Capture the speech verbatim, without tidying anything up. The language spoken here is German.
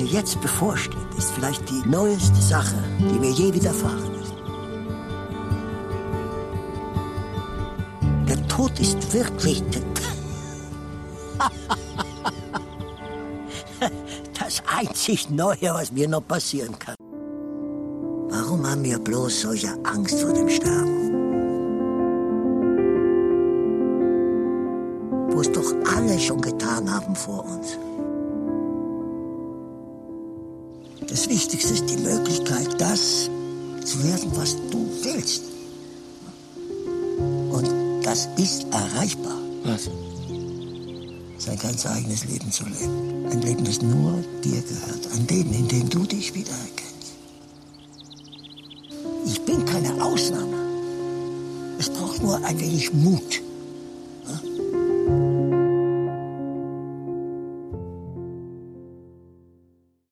jetzt bevorsteht, ist vielleicht die neueste Sache, die mir je widerfahren ist. Der Tod ist wirklich das einzig Neue, was mir noch passieren kann. Warum haben wir bloß solche Angst vor dem Sterben? Wo es doch alle schon getan haben vor uns. Das Wichtigste ist die Möglichkeit, das zu werden, was du willst. Und das ist erreichbar. Was? Sein ganz eigenes Leben zu leben. Ein Leben, das nur dir gehört. Ein Leben, in dem du dich wiedererkennst. Ich bin keine Ausnahme. Es braucht nur ein wenig Mut.